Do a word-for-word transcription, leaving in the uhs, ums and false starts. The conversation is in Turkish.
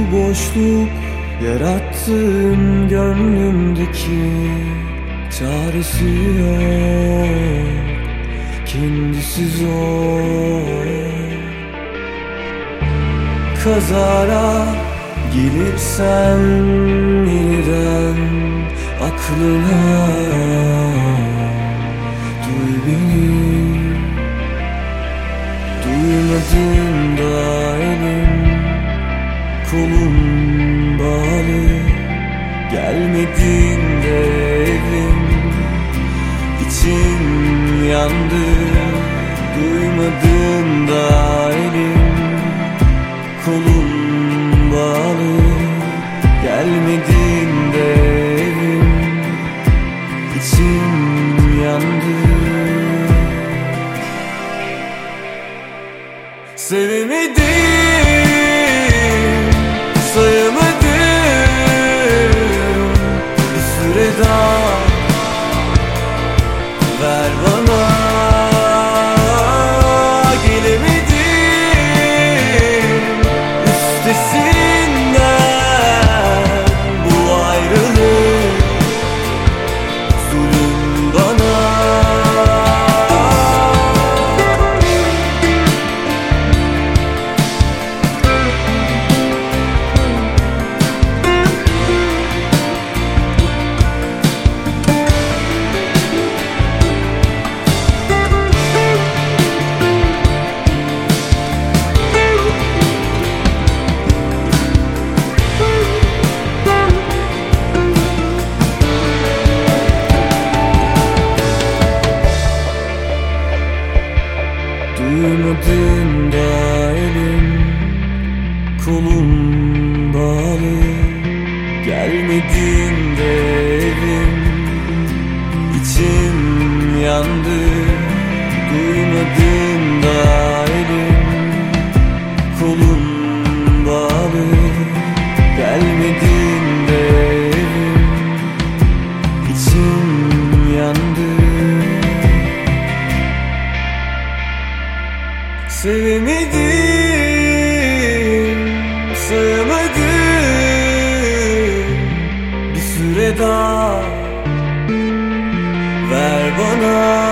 boşluk yarattığın gönlümdeki çaresi yok, kendisi zor. Kazara gelirsen yeniden aklına, duy beni. Duymadığında elim kolum bağlı, gelmediğinde evim içim yandı. Duymadığında elim kolum bağlı, gelmediğinde evim içim yandı. Sevemedim, sayamadım bir süre daha. Ver bana, gelemedim üstesinden bu ayrılık, zulüm bana. Duymadığında elim kolum bağlı, gelmediğinde evim içim yandı. Duymadığında elim kolum bağlı, gelmediğinde evim içim yandı. Sevemedim, sayamadım bir süre daha. Ver bana,